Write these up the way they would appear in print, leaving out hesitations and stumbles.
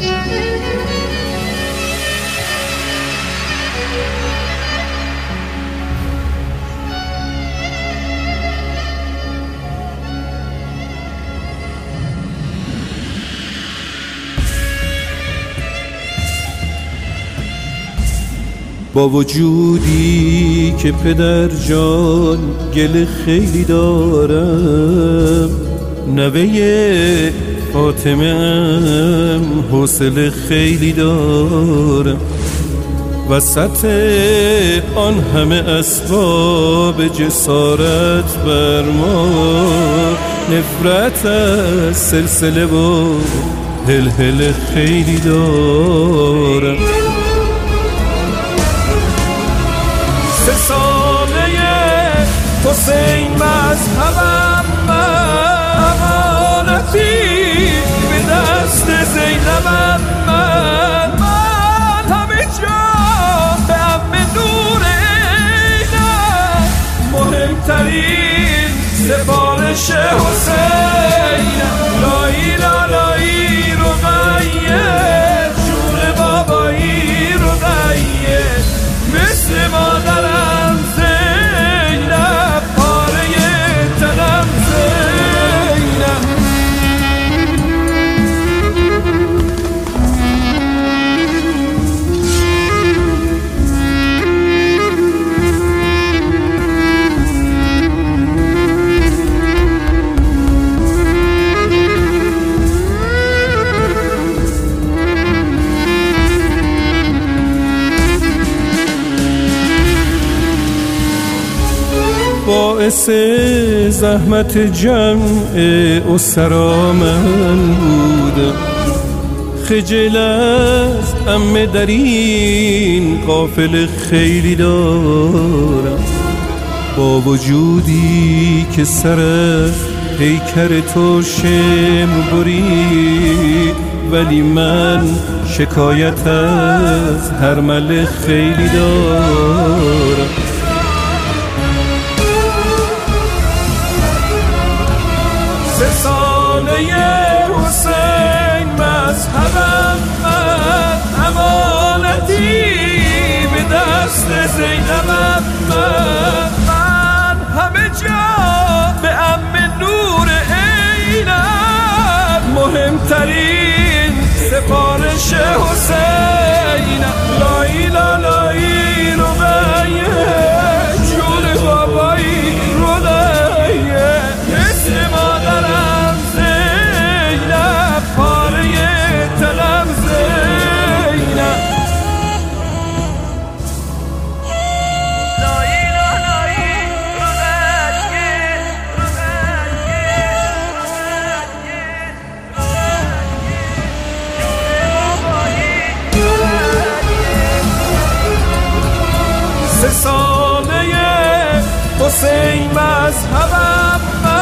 با وجودی که پدر جان گله خیلی دارم، نوه فاطمه ام حوصله خیلی دارم، وسط آن همه اسباب جسارت بر ما نفرت از سلسله و هلهله خیلی دارم. 3 ساله حسین مذهبم، من امانتی به دست زینبم، من همه جا به عم نور عینم، مهمترین سفارش حسینم. لایی لالایی رقیه جون بابایی رقیه، مثل مادرم زینب پاره تنم زینب. باعث زحمت جمع اسرا من بودم، خجل از عمه در این قافله خیلی دارم. با وجودی که سر پیکر تو شمر برید، ولی من شکایت از هرمله خیلی دارم. 3 ساله حسین مذهبم، من امانتی به دست زینبم، من همه جا به عم نور عینم، مهمترین سفارش حسینم. لایی لالایی رقیه جون بابایی رقیه، مثل مادرم زینب پاره تنم زینب. لایی لالایی رقیه رقیه رقیه. 3 ساله حسین مذهبم،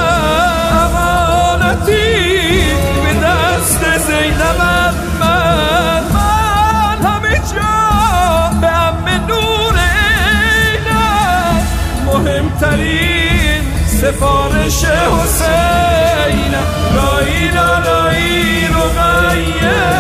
به دست زینبم، من همه جا به عم نور عینم، مهمترین سفارش حسینم. لایی لالایی رقیه